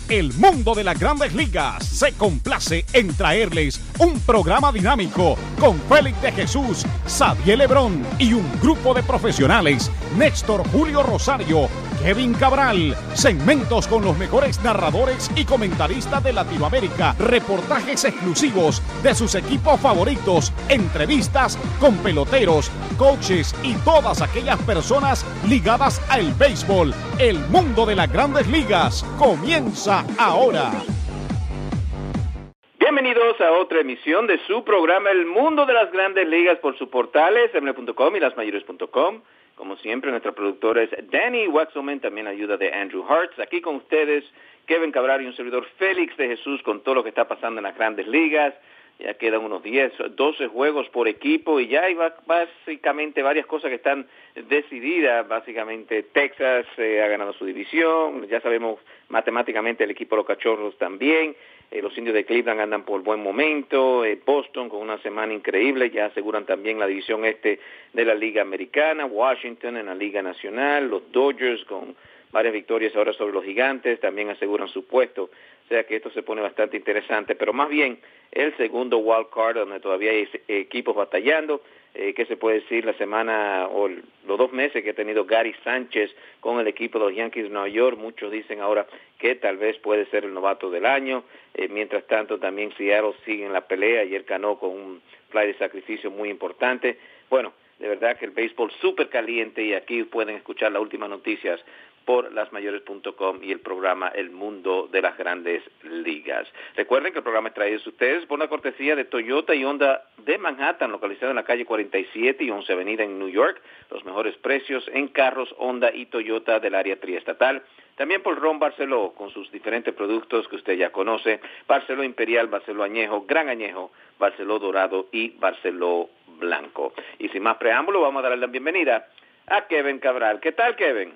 El mundo de las grandes ligas se complace en traerles un programa dinámico con Félix de Jesús, Xavier Lebrón y un grupo de profesionales, Néstor Julio Rosario, Kevin Cabral, segmentos con los mejores narradores y comentaristas de Latinoamérica, reportajes exclusivos de sus equipos favoritos, entrevistas con peloteros, coaches y todas aquellas personas ligadas al béisbol. El mundo de las grandes ligas comienza ahora. Bienvenidos a otra emisión de su programa El Mundo de las Grandes Ligas por sus portales ml.com y lasmayores.com. Como siempre, nuestra productora es Danny Waxelman, también ayuda de Andrew Hartz. Aquí con ustedes, Kevin Cabral y un servidor Félix de Jesús con todo lo que está pasando en las Grandes Ligas. Ya quedan unos 10, 12 juegos por equipo y ya hay básicamente varias cosas que están decididas. Básicamente Texas ha ganado su división, ya sabemos matemáticamente el equipo de los Cachorros también. Los Indios de Cleveland andan por buen momento, Boston con una semana increíble, ya aseguran también la división este de la Liga Americana, Washington en la Liga Nacional, los Dodgers con varias victorias ahora sobre los Gigantes, también aseguran su puesto, o sea que esto se pone bastante interesante, pero más bien el segundo wild card donde todavía hay equipos batallando. ¿Qué se puede decir? La semana o los 2 meses que ha tenido Gary Sánchez con el equipo de los Yankees de Nueva York, muchos dicen ahora que tal vez puede ser el novato del año. Mientras tanto también Seattle sigue en la pelea, ayer ganó con un fly de sacrificio muy importante. Bueno, de verdad que el béisbol súper caliente y aquí pueden escuchar las últimas noticias por lasmayores.com y el programa El Mundo de las Grandes Ligas. Recuerden que el programa es traído a ustedes por una cortesía de Toyota y Honda de Manhattan, localizado en la calle 47 y 11 Avenida en New York. Los mejores precios en carros Honda y Toyota del área triestatal. También por Ron Barceló, con sus diferentes productos que usted ya conoce. Barceló Imperial, Barceló Añejo, Gran Añejo, Barceló Dorado y Barceló Blanco. Y sin más preámbulo, vamos a darle la bienvenida a Kevin Cabral. ¿Qué tal, Kevin?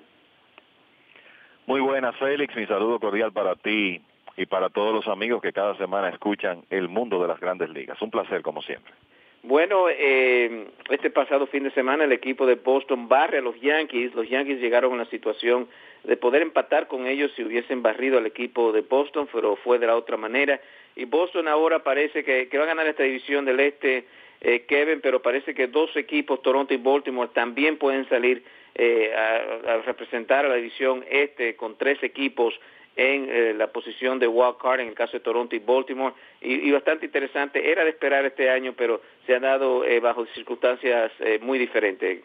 Muy buenas, Félix. Mi saludo cordial para ti y para todos los amigos que cada semana escuchan El Mundo de las Grandes Ligas. Un placer, como siempre. Bueno, este pasado fin de semana el equipo de Boston barre a los Yankees. Los Yankees llegaron a una situación de poder empatar con ellos si hubiesen barrido al equipo de Boston, pero fue de la otra manera. Y Boston ahora parece que va a ganar esta división del este, Kevin, pero parece que 2 equipos, Toronto y Baltimore, también pueden salir a representar a la división este con 3 equipos en la posición de wild card en el caso de Toronto y Baltimore y bastante interesante. Era de esperar este año, pero se ha dado bajo circunstancias muy diferentes.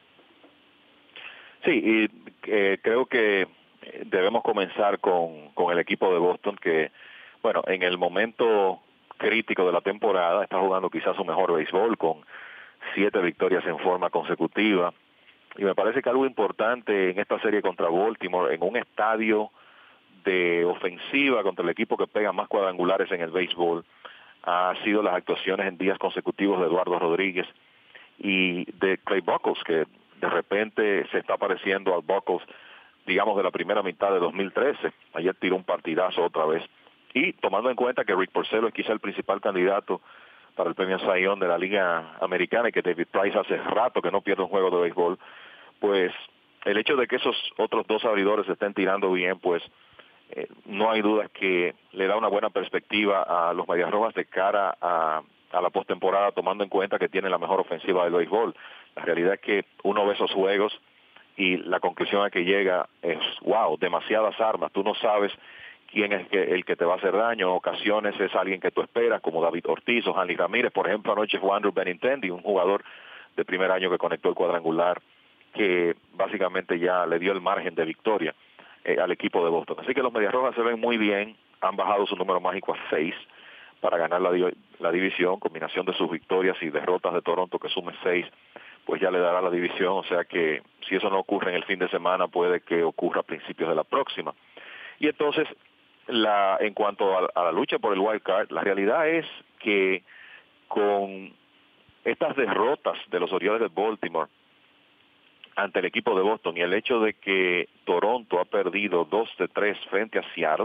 Sí, y creo que debemos comenzar con el equipo de Boston que, bueno, en el momento crítico de la temporada está jugando quizás su mejor béisbol con 7 victorias en forma consecutiva. Y me parece que algo importante en esta serie contra Baltimore, en un estadio de ofensiva contra el equipo que pega más cuadrangulares en el béisbol, ha sido las actuaciones en días consecutivos de Eduardo Rodríguez y de Clay Buchholz, que de repente se está pareciendo al Buchholz, digamos, de la primera mitad de 2013. Ayer tiró un partidazo otra vez. Y tomando en cuenta que Rick Porcello es quizá el principal candidato para el premio Cy Young de la Liga Americana y que David Price hace rato que no pierde un juego de béisbol, pues el hecho de que esos otros 2 abridores estén tirando bien, pues no hay duda que le da una buena perspectiva a los Medias Rojas de cara a la postemporada, tomando en cuenta que tienen la mejor ofensiva del béisbol. La realidad es que uno ve esos juegos y la conclusión a que llega es, wow, demasiadas armas, tú no sabes quién es el que te va a hacer daño. En ocasiones es alguien que tú esperas, como David Ortiz o Hanley Ramírez. Por ejemplo, anoche fue Andrew Benintendi, un jugador de primer año que conectó el cuadrangular, que básicamente ya le dio el margen de victoria al equipo de Boston. Así que los Medias Rojas se ven muy bien, han bajado su número mágico a 6 para ganar la división, combinación de sus victorias y derrotas de Toronto que sume 6, pues ya le dará la división, o sea que si eso no ocurre en el fin de semana, puede que ocurra a principios de la próxima. Y entonces, en cuanto a la lucha por el wild card, la realidad es que con estas derrotas de los Orioles de Baltimore ante el equipo de Boston y el hecho de que Toronto ha perdido 2 de 3 frente a Seattle,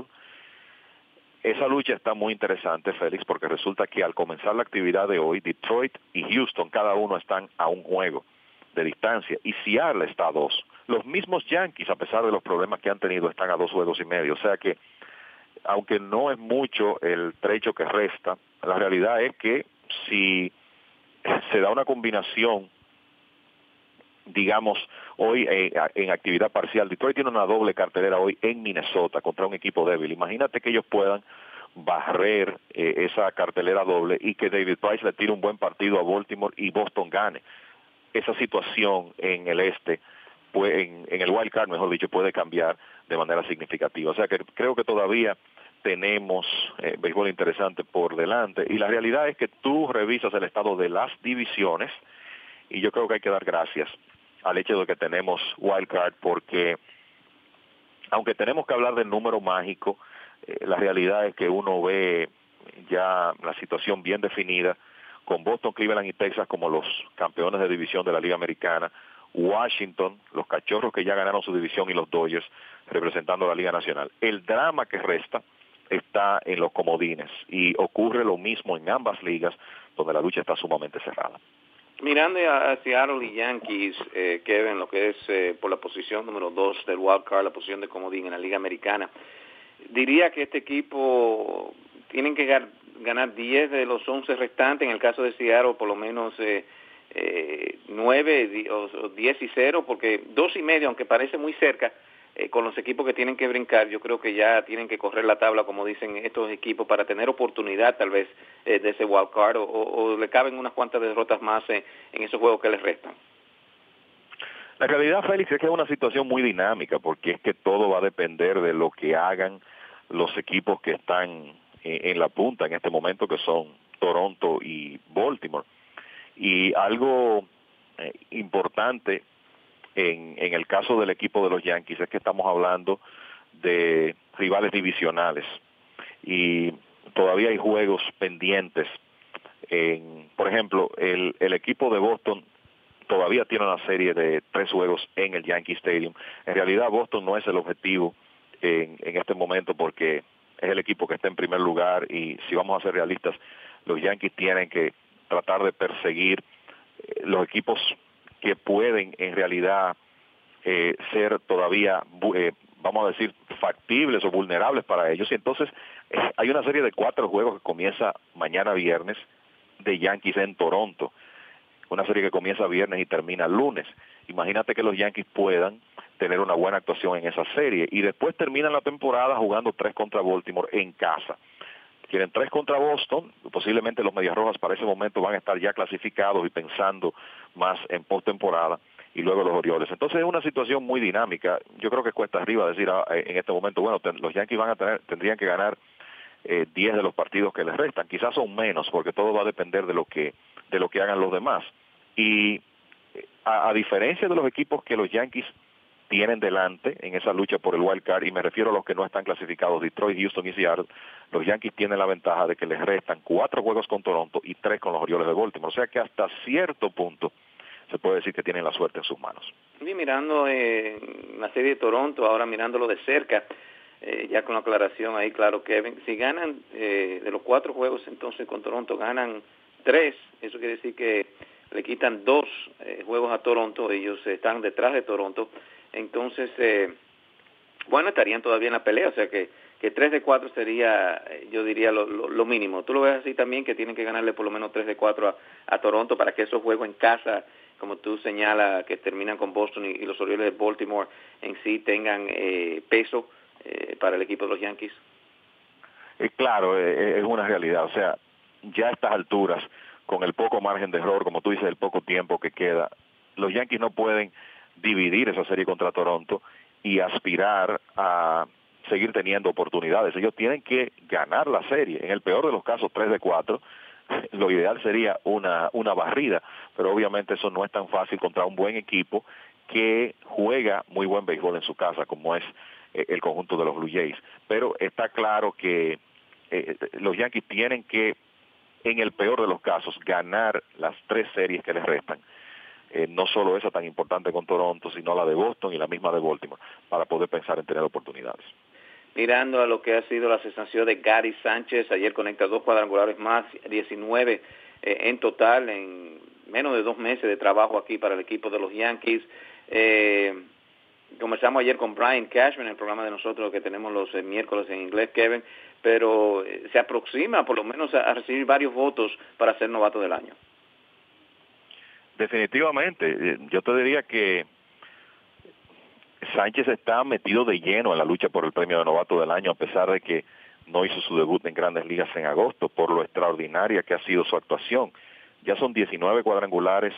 esa lucha está muy interesante, Félix, porque resulta que al comenzar la actividad de hoy, Detroit y Houston cada uno están a un juego de distancia y Seattle está a 2. Los mismos Yankees, a pesar de los problemas que han tenido, están a 2 juegos y medio, o sea que aunque no es mucho el trecho que resta, la realidad es que si se da una combinación, digamos, hoy en actividad parcial, Detroit tiene una doble cartelera hoy en Minnesota contra un equipo débil. Imagínate que ellos puedan barrer esa cartelera doble y que David Price le tire un buen partido a Baltimore y Boston gane. Esa situación en el este, pues, en el wild card, mejor dicho, puede cambiar de manera significativa. O sea que creo que todavía tenemos béisbol interesante por delante, y la realidad es que tú revisas el estado de las divisiones y yo creo que hay que dar gracias al hecho de que tenemos wild card, porque aunque tenemos que hablar del número mágico, la realidad es que uno ve ya la situación bien definida, con Boston, Cleveland y Texas como los campeones de división de la Liga Americana, Washington, los Cachorros que ya ganaron su división, y los Dodgers representando a la Liga Nacional. El drama que resta está en los comodines, y ocurre lo mismo en ambas ligas, donde la lucha está sumamente cerrada. Mirando a Seattle y Yankees, Kevin, lo que es por la posición número 2 del wild card, la posición de comodín en la Liga Americana, diría que este equipo tienen que ganar 10 de los 11 restantes. En el caso de Seattle, por lo menos 9 o 10 y 0, porque 2.5, aunque parece muy cerca, con los equipos que tienen que brincar, yo creo que ya tienen que correr la tabla, como dicen estos equipos, para tener oportunidad tal vez de ese wild card, o le caben unas cuantas derrotas más en esos juegos que les restan. La realidad, Félix, es que es una situación muy dinámica, porque es que todo va a depender de lo que hagan los equipos que están en la punta en este momento, que son Toronto y Baltimore. Y algo importante en el caso del equipo de los Yankees es que estamos hablando de rivales divisionales, y todavía hay juegos pendientes. Por ejemplo, el equipo de Boston todavía tiene una serie de 3 juegos en el Yankee Stadium. En realidad Boston no es el objetivo en este momento, porque es el equipo que está en primer lugar, y si vamos a ser realistas, los Yankees tienen que tratar de perseguir los equipos que pueden en realidad ser todavía, vamos a decir, factibles o vulnerables para ellos. Y entonces hay una serie de 4 juegos que comienza mañana viernes de Yankees en Toronto, una serie que comienza viernes y termina lunes. Imagínate que los Yankees puedan tener una buena actuación en esa serie, y después terminan la temporada jugando 3 contra Baltimore en casa. Quieren 3 contra Boston, posiblemente los Medias Rojas para ese momento van a estar ya clasificados y pensando más en postemporada, y luego los Orioles. Entonces es una situación muy dinámica. Yo creo que cuesta arriba decir en este momento, bueno, los Yankees tendrían que ganar 10 de los partidos que les restan. Quizás son menos, porque todo va a depender de lo que hagan los demás. Y a diferencia de los equipos que los Yankees tienen delante en esa lucha por el wild card, y me refiero a los que no están clasificados, Detroit, Houston y Seattle, los Yankees tienen la ventaja de que les restan 4 juegos con Toronto y 3 con los Orioles de Baltimore. O sea que hasta cierto punto se puede decir que tienen la suerte en sus manos. Y mirando la serie de Toronto, ahora mirándolo de cerca, ya con la aclaración ahí, claro, Kevin, si ganan de los 4 juegos, entonces con Toronto ganan 3, eso quiere decir que le quitan 2 juegos a Toronto, ellos están detrás de Toronto, entonces, bueno, estarían todavía en la pelea, o sea que 3 de 4 sería, yo diría, lo mínimo. ¿Tú lo ves así también, que tienen que ganarle por lo menos 3 de 4 a Toronto para que esos juegos en casa, como tú señalas, que terminan con Boston y los Orioles de Baltimore en sí tengan peso para el equipo de los Yankees? Claro, es una realidad. O sea, ya a estas alturas, con el poco margen de error, como tú dices, el poco tiempo que queda, los Yankees no pueden dividir esa serie contra Toronto y aspirar a seguir teniendo oportunidades. Ellos tienen que ganar la serie, en el peor de los casos 3 de 4, lo ideal sería una barrida, pero obviamente eso no es tan fácil contra un buen equipo que juega muy buen béisbol en su casa, como es el conjunto de los Blue Jays. Pero está claro que los Yankees tienen que, en el peor de los casos, ganar las 3 series que les restan. No solo esa tan importante con Toronto, sino la de Boston y la misma de Baltimore, para poder pensar en tener oportunidades. Mirando a lo que ha sido la sensación de Gary Sánchez, ayer conecta 2 cuadrangulares más, 19 en total, en menos de 2 meses de trabajo aquí para el equipo de los Yankees. conversamos ayer con Brian Cashman en el programa de nosotros que tenemos los miércoles en inglés, Kevin, pero se aproxima por lo menos a recibir varios votos para ser novato del año. Definitivamente, yo te diría que Sánchez está metido de lleno en la lucha por el premio de novato del año, a pesar de que no hizo su debut en Grandes Ligas en agosto, por lo extraordinaria que ha sido su actuación. Ya son 19 cuadrangulares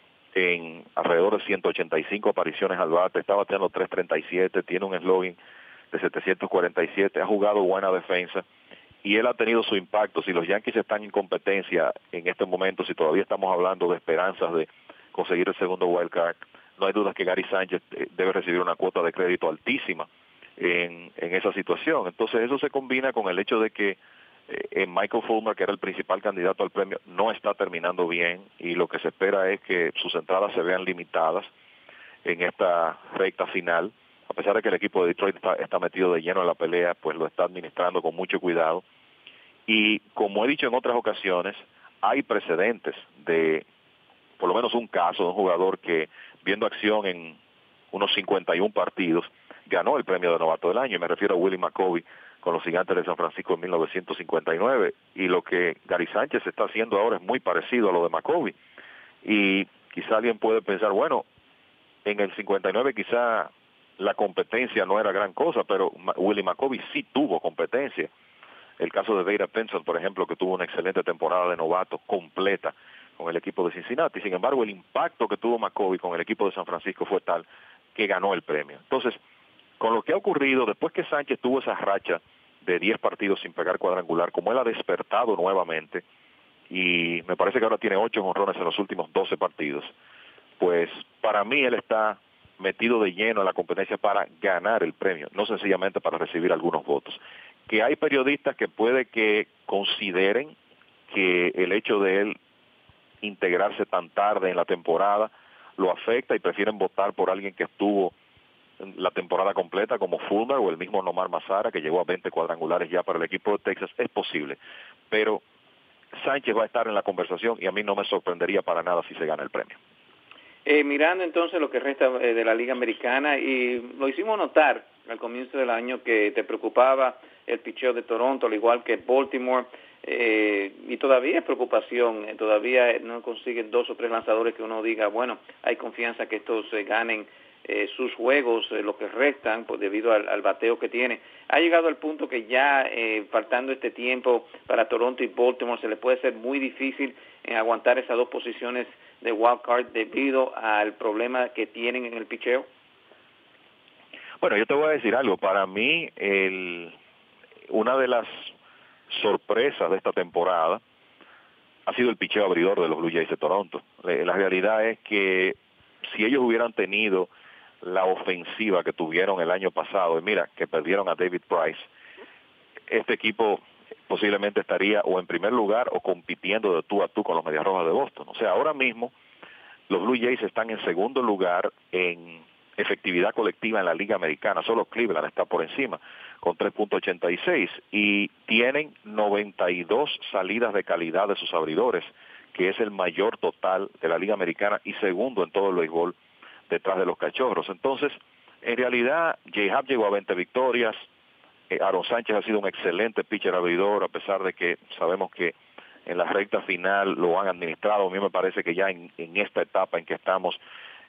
en alrededor de 185 apariciones al bate, está bateando 3.37, tiene un slugging de 747, ha jugado buena defensa y él ha tenido su impacto. Si los Yankees están en competencia en este momento, si todavía estamos hablando de esperanzas de conseguir el segundo wild card, no hay dudas que Gary Sánchez debe recibir una cuota de crédito altísima en esa situación. Entonces eso se combina con el hecho de que Michael Fulmer, que era el principal candidato al premio, no está terminando bien y lo que se espera es que sus entradas se vean limitadas en esta recta final. A pesar de que el equipo de Detroit está metido de lleno en la pelea, pues lo está administrando con mucho cuidado. Y como he dicho en otras ocasiones, hay precedentes de por lo menos un caso de un jugador que, viendo acción en unos 51 partidos, ganó el premio de novato del año. Me refiero a Willie McCovey con los Gigantes de San Francisco en 1959. Y lo que Gary Sánchez está haciendo ahora es muy parecido a lo de McCovey. Y quizá alguien puede pensar, bueno, en el 59 quizá la competencia no era gran cosa, pero Willie McCovey sí tuvo competencia. El caso de Dayton Benson, por ejemplo, que tuvo una excelente temporada de novato completa con el equipo de Cincinnati. Sin embargo, el impacto que tuvo McCovey con el equipo de San Francisco fue tal que ganó el premio. Entonces, con lo que ha ocurrido, después que Sánchez tuvo esa racha de 10 partidos sin pegar cuadrangular, como él ha despertado nuevamente, y me parece que ahora tiene 8 jonrones en los últimos 12 partidos, pues para mí él está metido de lleno en la competencia para ganar el premio, no sencillamente para recibir algunos votos. Que hay periodistas que puede que consideren que el hecho de él integrarse tan tarde en la temporada lo afecta y prefieren votar por alguien que estuvo la temporada completa como Fulmer o el mismo Nomar Mazara, que llegó a 20 cuadrangulares ya para el equipo de Texas. Es posible, pero Sánchez va a estar en la conversación y a mí no me sorprendería para nada si se gana el premio. Mirando entonces lo que resta de la Liga Americana, y lo hicimos notar al comienzo del año que te preocupaba el picheo de Toronto, al igual que Baltimore, y todavía es preocupación, todavía no consiguen 2 o 3 lanzadores que uno diga, bueno, hay confianza que estos ganen sus juegos, lo que restan, pues, debido al bateo que tiene. Ha llegado al punto que ya, faltando este tiempo para Toronto y Baltimore, se le puede ser muy difícil aguantar esas 2 posiciones de wild card debido al problema que tienen en el picheo. Bueno, yo te voy a decir algo. Para mí, una de las sorpresas de esta temporada ha sido el picheo abridor de los Blue Jays de Toronto. La realidad es que si ellos hubieran tenido la ofensiva que tuvieron el año pasado, y mira, que perdieron a David Price, este equipo posiblemente estaría o en primer lugar o compitiendo de tú a tú con los Medias Rojas de Boston. O sea, ahora mismo los Blue Jays están en segundo lugar en efectividad colectiva en la Liga Americana. Solo Cleveland está por encima con 3.86 y tienen 92 salidas de calidad de sus abridores, que es el mayor total de la Liga Americana y segundo en todo el béisbol detrás de los Cachorros. Entonces, en realidad, J-Happ llegó a 20 victorias. Aaron Sánchez ha sido un excelente pitcher abridor, a pesar de que sabemos que en la recta final lo han administrado. A mí me parece que ya en esta etapa en que estamos,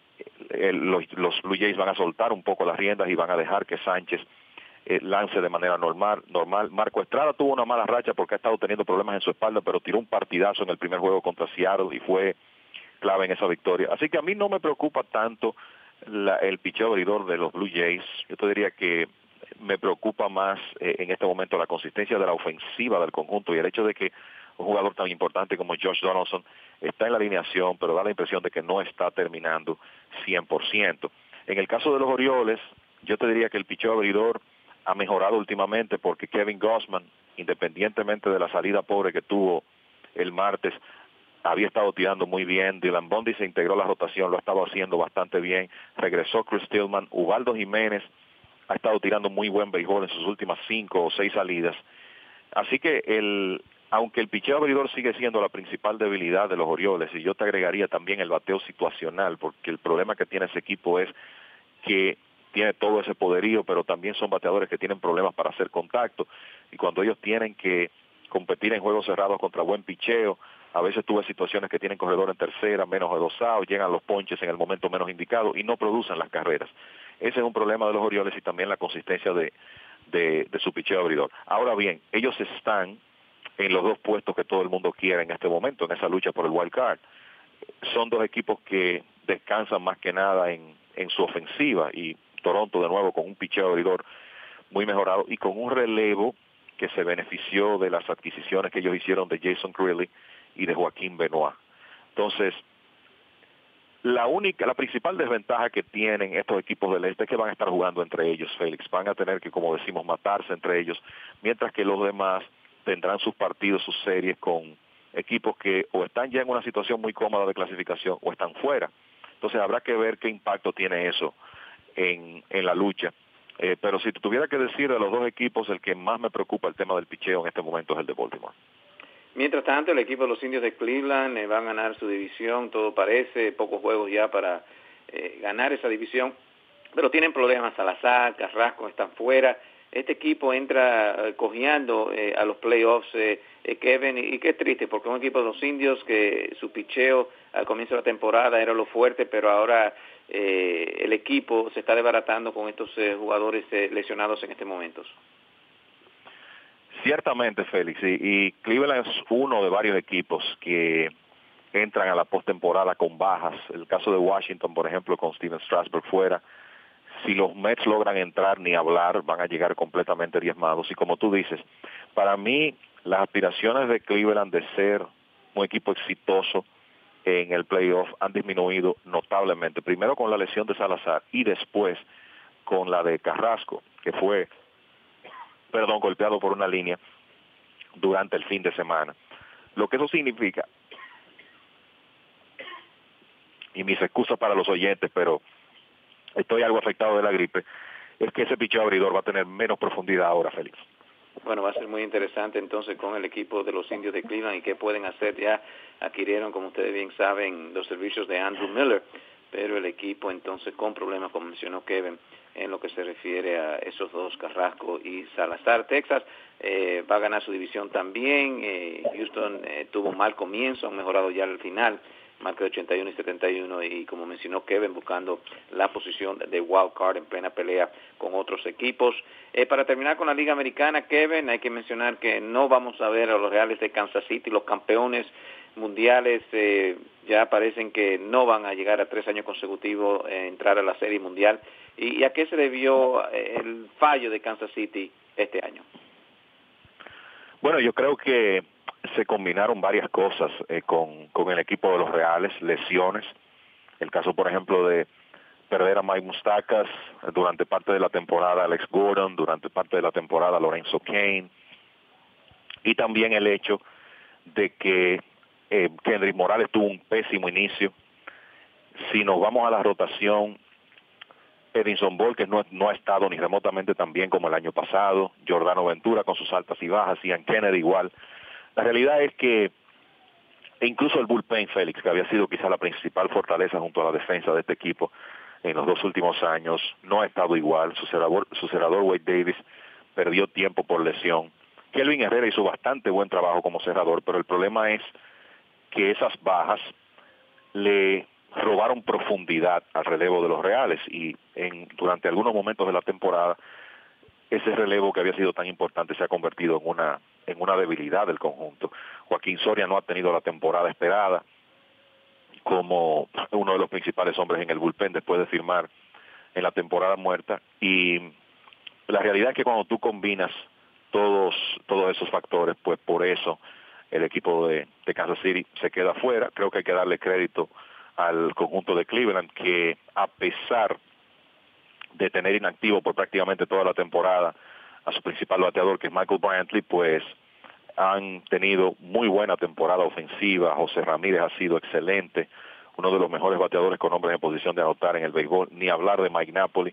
los Blue Jays van a soltar un poco las riendas y van a dejar que Sánchez lance de manera normal. Marco Estrada tuvo una mala racha porque ha estado teniendo problemas en su espalda, pero tiró un partidazo en el primer juego contra Seattle y fue clave en esa victoria. Así que a mí no me preocupa tanto el picheo abridor de los Blue Jays. Yo te diría que me preocupa más en este momento la consistencia de la ofensiva del conjunto y el hecho de que un jugador tan importante como Josh Donaldson está en la alineación, pero da la impresión de que no está terminando 100%. En el caso de los Orioles, yo te diría que el picheo abridor ha mejorado últimamente porque Kevin Gausman, independientemente de la salida pobre que tuvo el martes, había estado tirando muy bien. Dylan Bundy se integró a la rotación, lo ha estado haciendo bastante bien. Regresó Chris Tillman. Ubaldo Jiménez ha estado tirando muy buen béisbol en sus últimas 5 o 6 salidas. Así que aunque el picheo abridor sigue siendo la principal debilidad de los Orioles, y yo te agregaría también el bateo situacional, porque el problema que tiene ese equipo es que tiene todo ese poderío, pero también son bateadores que tienen problemas para hacer contacto, y cuando ellos tienen que competir en juegos cerrados contra buen picheo, a veces tuve situaciones que tienen corredor en tercera, menos de 2 outs, llegan los ponches en el momento menos indicado y no producen las carreras. Ese es un problema de los Orioles y también la consistencia de su picheo abridor. Ahora bien, ellos están en los 2 puestos que todo el mundo quiere en este momento, en esa lucha por el wild card. Son 2 equipos que descansan más que nada en su ofensiva, y Toronto de nuevo con un picheo abridor muy mejorado y con un relevo que se benefició de las adquisiciones que ellos hicieron de Jason Crilly y de Joaquín Benoit. Entonces, la principal desventaja que tienen estos equipos del este es que van a estar jugando entre ellos, Félix. Van a tener que, como decimos, matarse entre ellos, mientras que los demás tendrán sus partidos, sus series con equipos que o están ya en una situación muy cómoda de clasificación o están fuera. Entonces habrá que ver qué impacto tiene eso en la lucha. Pero si tuviera que decir de los 2 equipos, el que más me preocupa el tema del picheo en este momento es el de Baltimore. Mientras tanto, el equipo de los Indios de Cleveland va a ganar su división, todo parece, pocos juegos ya para ganar esa división, pero tienen problemas. Salazar, Carrasco están fuera. Este equipo entra cojeando a los playoffs, Kevin, y qué triste, porque un equipo de los Indios que su picheo al comienzo de la temporada era lo fuerte, pero ahora el equipo se está desbaratando con estos jugadores lesionados en este momento. Ciertamente, Félix, y Cleveland es uno de varios equipos que entran a la postemporada con bajas. El caso de Washington, por ejemplo, con Steven Strasburg fuera. Si los Mets logran entrar, ni hablar, van a llegar completamente diezmados. Y como tú dices, para mí las aspiraciones de Cleveland de ser un equipo exitoso en el playoff han disminuido notablemente. Primero con la lesión de Salazar y después con la de Carrasco, que fue golpeado por una línea durante el fin de semana. Lo que eso significa, y mis excusas para los oyentes, pero estoy algo afectado de la gripe, es que ese picheo abridor va a tener menos profundidad ahora, Félix. Bueno, va a ser muy interesante entonces con el equipo de los Indios de Cleveland y qué pueden hacer. Ya adquirieron, como ustedes bien saben, los servicios de Andrew Miller, pero el equipo entonces con problemas, como mencionó Kevin, en lo que se refiere a esos 2, Carrasco y Salazar. Texas va a ganar su división también. Houston tuvo un mal comienzo, han mejorado ya al final, marca de 81 y 71, y como mencionó Kevin, buscando la posición de wild card en plena pelea con otros equipos. Para terminar con la Liga Americana, Kevin, hay que mencionar que no vamos a ver a los Reales de Kansas City, los campeones mundiales, ya parecen que no van a llegar a 3 años consecutivos entrar a la Serie Mundial. ¿Y a qué se debió el fallo de Kansas City este año? Bueno, yo creo que se combinaron varias cosas con el equipo de los Reales, lesiones. El caso, por ejemplo, de perder a Mike Moustakas durante parte de la temporada, Alex Gordon, durante parte de la temporada, Lorenzo Cain, y también el hecho de que Kendrick Morales tuvo un pésimo inicio. Si nos vamos a la rotación, Edinson Volquez no ha estado ni remotamente tan bien como el año pasado, Jordano Ventura con sus altas y bajas, Ian Kennedy igual. La realidad es que incluso el bullpen, Félix, que había sido quizá la principal fortaleza junto a la defensa de este equipo en los 2 últimos años, no ha estado igual. Su cerrador Wade Davis perdió tiempo por lesión. Kelvin Herrera hizo bastante buen trabajo como cerrador, pero el problema es que esas bajas le robaron profundidad al relevo de los Reales, y durante algunos momentos de la temporada ese relevo que había sido tan importante se ha convertido en una debilidad del conjunto. Joaquín Soria no ha tenido la temporada esperada como uno de los principales hombres en el bullpen después de firmar en la temporada muerta, y la realidad es que cuando tú combinas todos esos factores, pues por eso el equipo de Kansas City se queda fuera. Creo que hay que darle crédito al conjunto de Cleveland, que a pesar de tener inactivo por prácticamente toda la temporada a su principal bateador, que es Michael Brantley, pues han tenido muy buena temporada ofensiva. José Ramírez ha sido excelente, uno de los mejores bateadores con hombres en posición de anotar en el béisbol, ni hablar de Mike Napoli,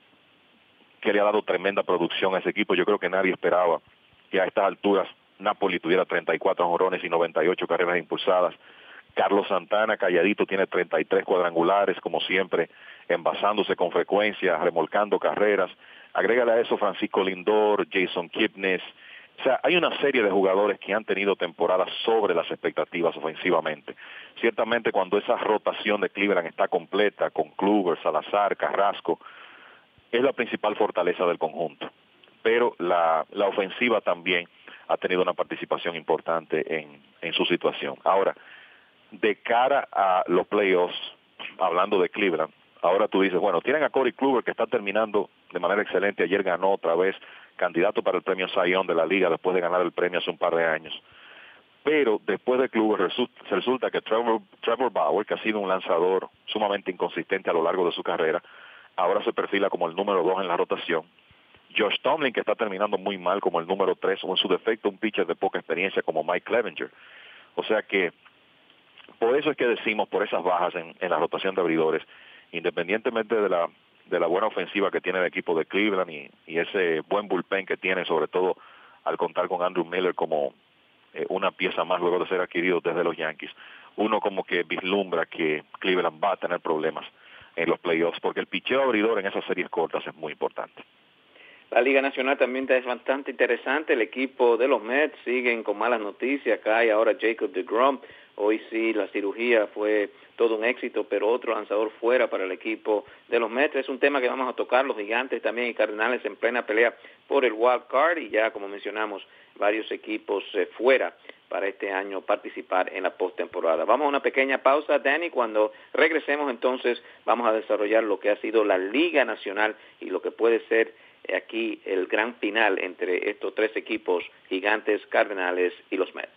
que le ha dado tremenda producción a ese equipo. Yo creo que nadie esperaba que a estas alturas Napoli tuviera 34 jonrones y 98 carreras impulsadas. Carlos Santana, calladito, tiene 33 cuadrangulares, como siempre, envasándose con frecuencia, remolcando carreras. Agrégale a eso Francisco Lindor, Jason Kipnis. O sea, hay una serie de jugadores que han tenido temporadas sobre las expectativas ofensivamente. Ciertamente cuando esa rotación de Cleveland está completa, con Kluber, Salazar, Carrasco, es la principal fortaleza del conjunto. Pero la ofensiva también ha tenido una participación importante en su situación. Ahora, de cara a los playoffs, hablando de Cleveland, ahora tú dices, bueno, tienen a Corey Kluber que está terminando de manera excelente, ayer ganó otra vez, candidato para el premio Cy Young de la liga después de ganar el premio hace un par de años. Pero después de Kluber resulta que Trevor Bauer, que ha sido un lanzador sumamente inconsistente a lo largo de su carrera, ahora se perfila como el número 2 en la rotación. Josh Tomlin, que está terminando muy mal como el número 3, o en su defecto un pitcher de poca experiencia como Mike Clevinger. O sea que, por eso es que decimos, por esas bajas en la rotación de abridores, independientemente de la buena ofensiva que tiene el equipo de Cleveland y ese buen bullpen que tiene, sobre todo al contar con Andrew Miller como una pieza más luego de ser adquirido desde los Yankees, uno como que vislumbra que Cleveland va a tener problemas en los playoffs, porque el picheo abridor en esas series cortas es muy importante. La Liga Nacional también es bastante interesante. El equipo de los Mets siguen con malas noticias. Acá hay ahora Jacob deGrom. Hoy sí la cirugía fue todo un éxito, pero otro lanzador fuera para el equipo de los Mets. Es un tema que vamos a tocar. Los Gigantes también y Cardenales en plena pelea por el wild card y ya, como mencionamos, varios equipos fuera para este año participar en la postemporada. Vamos a una pequeña pausa, Danny. Cuando regresemos, entonces, vamos a desarrollar lo que ha sido la Liga Nacional y lo que puede ser aquí el gran final entre estos tres equipos, Gigantes, Cardenales y los Mets.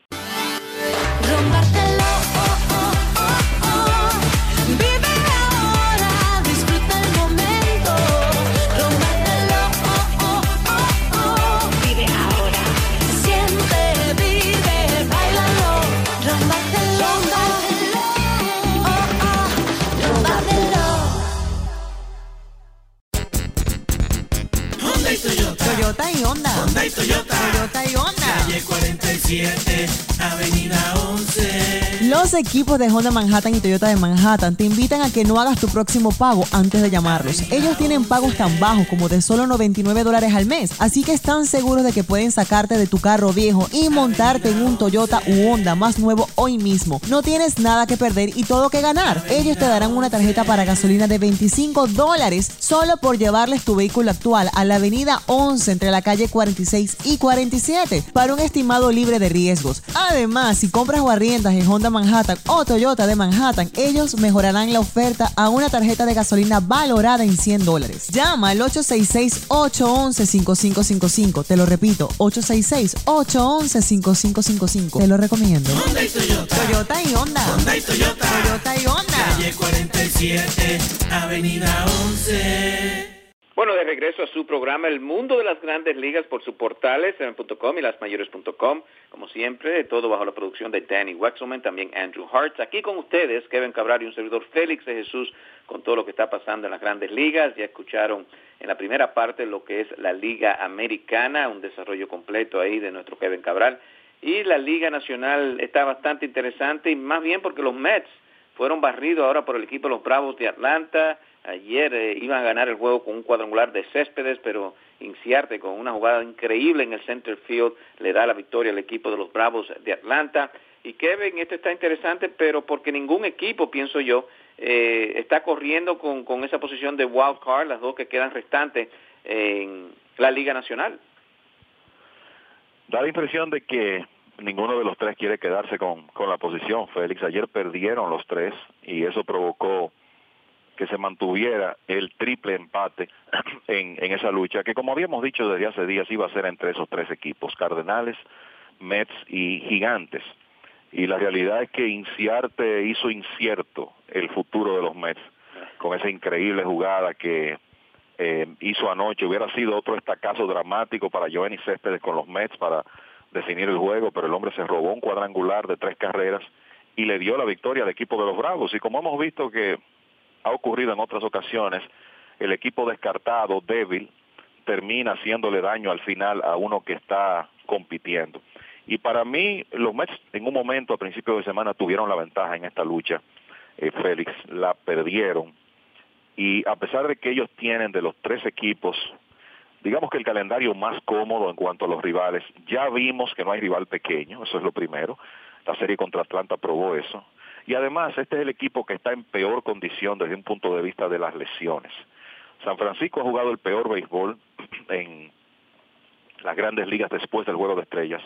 Toyota y Honda. Honda y Toyota. Toyota y Honda. Calle 47, Avenida 11. Los equipos de Honda Manhattan y Toyota de Manhattan te invitan a que no hagas tu próximo pago antes de llamarlos. Ellos tienen pagos tan bajos como de solo $99 al mes, así que están seguros de que pueden sacarte de tu carro viejo y montarte en un Toyota u Honda más nuevo hoy mismo. No tienes nada que perder y todo que ganar. Ellos te darán una tarjeta para gasolina de $25 solo por llevarles tu vehículo actual a la Avenida 11 entre la calle 46 y 47 para un estimado libre de riesgos. Además, si compras o arriendas en Honda Manhattan o Toyota de Manhattan, ellos mejorarán la oferta a una tarjeta de gasolina valorada en $100. Llama al 866-811-5555. Te lo repito, 866-811-5555. Te lo recomiendo. Honda y Toyota. Toyota y Honda. Honda y Toyota. Toyota y Honda. Calle 47, Avenida 11. Bueno, de regreso a su programa El Mundo de las Grandes Ligas por su portales, seven.com y lasmayores.com. Como siempre, todo bajo la producción de Danny Wexelman, también Andrew Hartz. Aquí con ustedes, Kevin Cabral y un servidor Félix de Jesús con todo lo que está pasando en las Grandes Ligas. Ya escucharon en la primera parte lo que es la Liga Americana, un desarrollo completo ahí de nuestro Kevin Cabral. Y la Liga Nacional está bastante interesante, y más bien porque los Mets fueron barridos ahora por el equipo de los Bravos de Atlanta. Ayer iban a ganar el juego con un cuadrangular de Céspedes, pero Inciarte con una jugada increíble en el center field le da la victoria al equipo de los Bravos de Atlanta. Y Kevin, esto está interesante, pero porque ningún equipo, pienso yo, está corriendo con esa posición de wild card, las dos que quedan restantes en la Liga Nacional. Da la impresión de que ninguno de los tres quiere quedarse con la posición, Félix. Ayer perdieron los tres y eso provocó que se mantuviera el triple empate en esa lucha, que como habíamos dicho desde hace días iba a ser entre esos tres equipos, Cardenales, Mets y Gigantes. Y la realidad es que Inciarte hizo incierto el futuro de los Mets con esa increíble jugada que hizo anoche. Hubiera sido otro estacazo dramático para Yoenis Céspedes con los Mets para definir el juego, pero el hombre se robó un cuadrangular de 3 carreras y le dio la victoria al equipo de los Bravos. Y como hemos visto que ha ocurrido en otras ocasiones, el equipo descartado, débil, termina haciéndole daño al final a uno que está compitiendo. Y para mí, los Mets en un momento a principio de semana tuvieron la ventaja en esta lucha, Félix, la perdieron. y a pesar de que ellos tienen de los 3 equipos, digamos que el calendario más cómodo en cuanto a los rivales, ya vimos que no hay rival pequeño, eso es lo primero. La serie contra Atlanta probó eso. Y además, este es el equipo que está en peor condición desde un punto de vista de las lesiones. San Francisco ha jugado el peor béisbol en las grandes ligas después del Juego de Estrellas,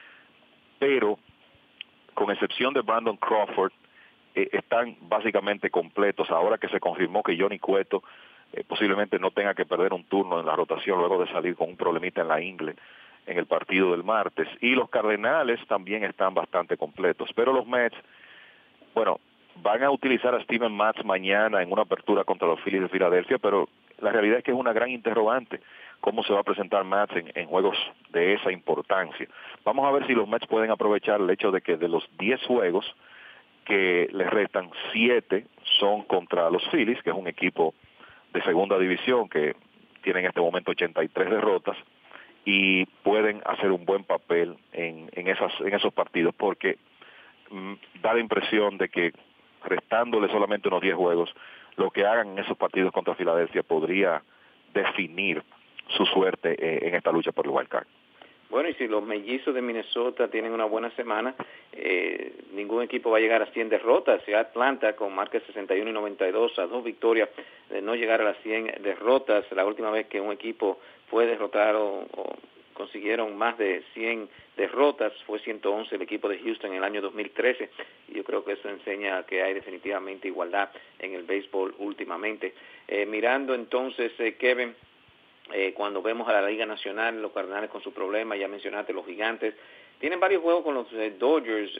pero con excepción de Brandon Crawford, están básicamente completos. Ahora que se confirmó que Johnny Cueto posiblemente no tenga que perder un turno en la rotación luego de salir con un problemita en la ingle en el partido del martes. Y los Cardenales también están bastante completos. Pero los Mets, bueno, van a utilizar a Steven Matz mañana en una apertura contra los Phillies de Filadelfia, pero la realidad es que es una gran interrogante cómo se va a presentar Matz en juegos de esa importancia. Vamos a ver si los Mets pueden aprovechar el hecho de que de los 10 juegos que les restan, 7 son contra los Phillies, que es un equipo de segunda división que tiene en este momento 83 derrotas, y pueden hacer un buen papel en esos partidos, porque da la impresión de que restándole solamente unos 10 juegos, lo que hagan en esos partidos contra Filadelfia podría definir su suerte en esta lucha por el wild card. Bueno, y si los mellizos de Minnesota tienen una buena semana, ningún equipo va a llegar a 100 derrotas. Si Atlanta, con marcas 61 y 92, a 2 victorias de no llegar a las 100 derrotas, la última vez que un equipo fue derrotado o consiguieron más de 100 derrotas fue 111 el equipo de Houston en el año 2013, y yo creo que eso enseña que hay definitivamente igualdad en el béisbol últimamente. Mirando entonces, Kevin, cuando vemos a la Liga Nacional, los Cardenales con su problema, ya mencionaste los Gigantes, tienen varios juegos con los Dodgers,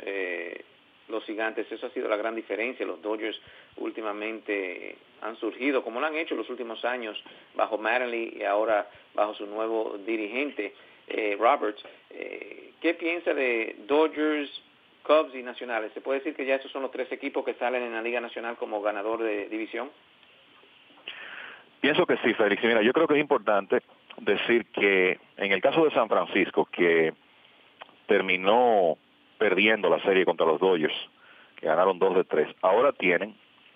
los Gigantes, eso ha sido la gran diferencia. Los Dodgers últimamente han surgido, como lo han hecho los últimos años, bajo Mattingly y ahora bajo su nuevo dirigente, Roberts. ¿Qué piensa de Dodgers, Cubs y Nacionales? ¿Se puede decir que ya esos son los 3 equipos que salen en la Liga Nacional como ganador de división? Pienso que sí, Félix. Mira, yo creo que es importante decir que en el caso de San Francisco, que terminó perdiendo la serie contra los Dodgers, que ganaron 2 de 3, ahora tienen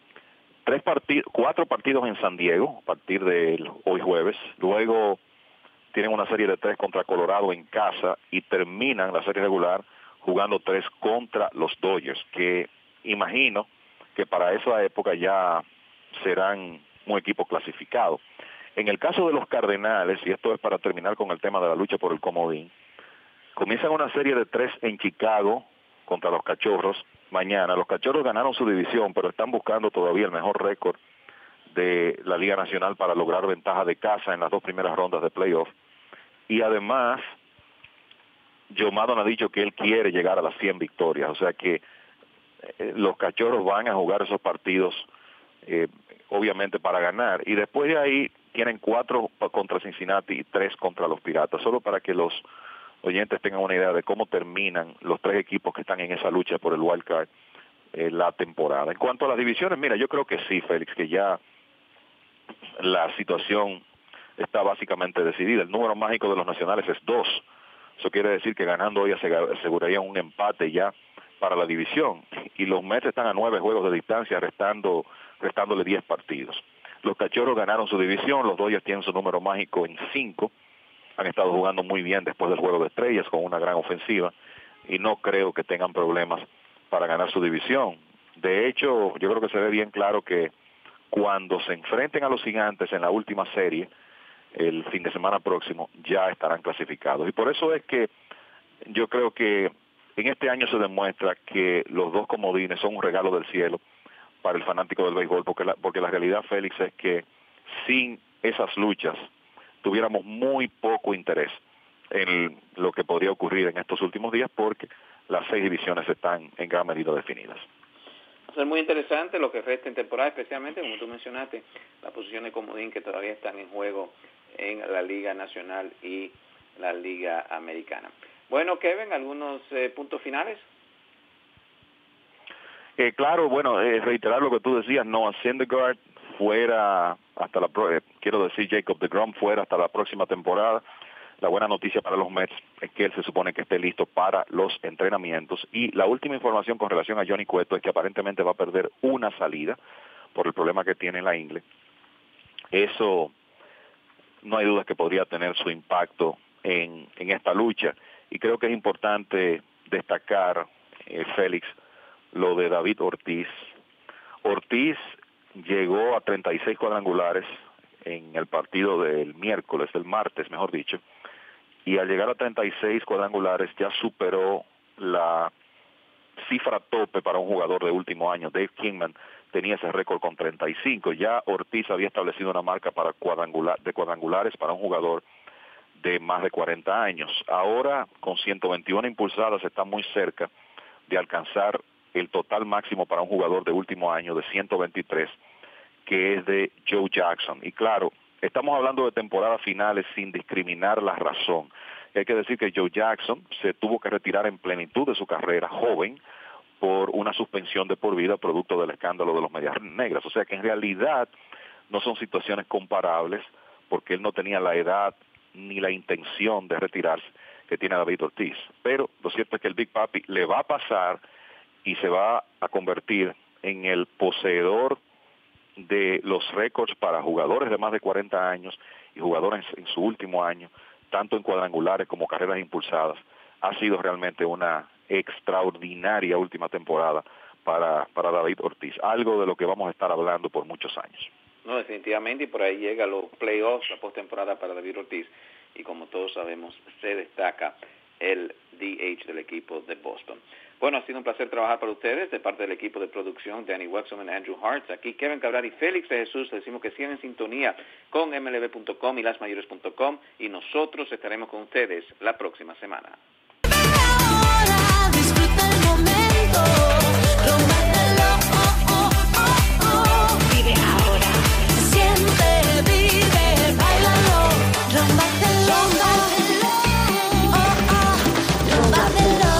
4 partidos en San Diego a partir de hoy jueves, luego tienen una serie de 3 contra Colorado en casa y terminan la serie regular jugando 3 contra los Dodgers, que imagino que para esa época ya serán un equipo clasificado. En el caso de los Cardenales, y esto es para terminar con el tema de la lucha por el comodín, comienzan una serie de 3 en Chicago contra los Cachorros mañana. Los Cachorros ganaron su división, pero están buscando todavía el mejor récord de la Liga Nacional para lograr ventaja de casa en las 2 primeras rondas de playoff. Y además, Joe Maddon ha dicho que él quiere llegar a las 100 victorias, o sea que los Cachorros van a jugar esos partidos obviamente para ganar, y después de ahí tienen 4 contra Cincinnati y 3 contra los Piratas, solo para que los oyentes tengan una idea de cómo terminan los 3 equipos que están en esa lucha por el wild card la temporada. En cuanto a las divisiones, mira, yo creo que sí, Félix, que ya la situación está básicamente decidida. El número mágico de los nacionales es 2, eso quiere decir que ganando hoy asegurarían un empate ya para la división, y los Mets están a 9 juegos de distancia, restándole 10 partidos. Los Cachorros ganaron su división, los Dodgers tienen su número mágico en 5, han estado jugando muy bien después del Juego de Estrellas con una gran ofensiva, y no creo que tengan problemas para ganar su división. De hecho, yo creo que se ve bien claro que cuando se enfrenten a los Gigantes en la última serie, el fin de semana próximo, ya estarán clasificados. Y por eso es que yo creo que en este año se demuestra que los 2 comodines son un regalo del cielo para el fanático del béisbol, porque la realidad, Félix, es que sin esas luchas tuviéramos muy poco interés en lo que podría ocurrir en estos últimos días, porque las 6 divisiones están en gran medida definidas. Va a ser muy interesante lo que resta en temporada, especialmente, como tú mencionaste, la posición de comodín que todavía están en juego en la Liga Nacional y la Liga Americana. Bueno, Kevin, ¿algunos puntos finales? Claro, bueno, reiterar lo que tú decías, Noah Syndergaard fuera hasta Jacob deGrom fuera hasta la próxima temporada. La buena noticia para los Mets es que él se supone que esté listo para los entrenamientos, y la última información con relación a Johnny Cueto es que aparentemente va a perder una salida por el problema que tiene en la ingle, eso no hay duda que podría tener su impacto en esta lucha. Y creo que es importante destacar, Félix, lo de David Ortiz. Ortiz llegó a 36 cuadrangulares en el partido del martes, mejor dicho, y al llegar a 36 cuadrangulares ya superó la cifra tope para un jugador de último año. Dave Kingman tenía ese récord con 35. Ya Ortiz había establecido una marca de cuadrangulares para un jugador de más de 40 años. Ahora, con 121 impulsadas, está muy cerca de alcanzar el total máximo para un jugador de último año de 123, que es de Joe Jackson. Y claro, estamos hablando de temporadas finales sin discriminar la razón. Hay que decir que Joe Jackson se tuvo que retirar en plenitud de su carrera, joven, por una suspensión de por vida producto del escándalo de los Medias Negras. O sea que en realidad no son situaciones comparables, porque él no tenía la edad ni la intención de retirarse que tiene David Ortiz. Pero lo cierto es que el Big Papi le va a pasar y se va a convertir en el poseedor de los récords para jugadores de más de 40 años y jugadores en su último año, tanto en cuadrangulares como carreras impulsadas. Ha sido realmente una extraordinaria última temporada para David Ortiz, algo de lo que vamos a estar hablando por muchos años. No, definitivamente, y por ahí llega los playoffs, la postemporada para David Ortiz, y como todos sabemos, se destaca el DH del equipo de Boston. Bueno, ha sido un placer trabajar para ustedes, de parte del equipo de producción, Danny Wexelman, Andrew Hartz, aquí Kevin Cabral y Félix de Jesús. Les decimos que sigan en sintonía con MLB.com y lasmayores.com, y nosotros estaremos con ustedes la próxima semana. Ahora disfruta el momento, rómpatelo, vive ahora, siente, vive, bailalo, rómpatelo, rómpatelo.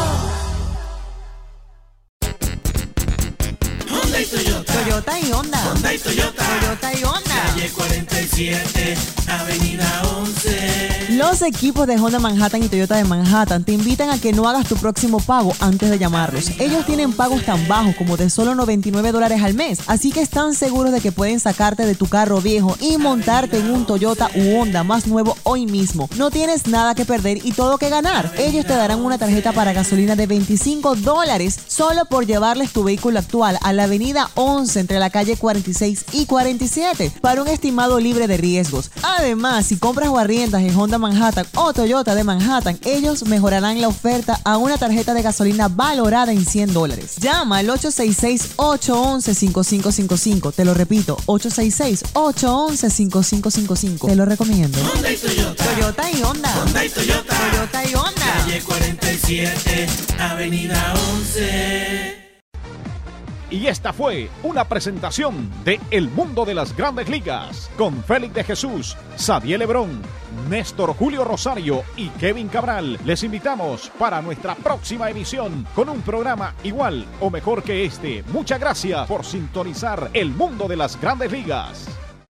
Honda y Toyota. Toyota y Honda. Honda y Toyota. Toyota y Honda. Calle 47, Avenida 11. Los equipos de Honda Manhattan y Toyota de Manhattan te invitan a que no hagas tu próximo pago antes de llamarlos. Ellos tienen pagos tan bajos como de solo $99 al mes, así que están seguros de que pueden sacarte de tu carro viejo y montarte en un Toyota u Honda más nuevo hoy mismo. No tienes nada que perder y todo que ganar. Ellos te darán una tarjeta para gasolina de $25 solo por llevarles tu vehículo actual a la Avenida 11 entre la calle 46 y 47 para un estimado libre de riesgos. Además, si compras o arriendas en Honda Manhattan o Toyota de Manhattan, ellos mejorarán la oferta a una tarjeta de gasolina valorada en $100. Llama al 866-811-5555. Te lo repito, 866-811-5555. Te lo recomiendo. Honda y Toyota. Toyota y Honda. Honda y Toyota. Toyota y Honda. Calle 47, Avenida 11. Y esta fue una presentación de El Mundo de las Grandes Ligas con Félix de Jesús, Sadiel Lebrón, Néstor Julio Rosario y Kevin Cabral. Les invitamos para nuestra próxima emisión con un programa igual o mejor que este. Muchas gracias por sintonizar El Mundo de las Grandes Ligas.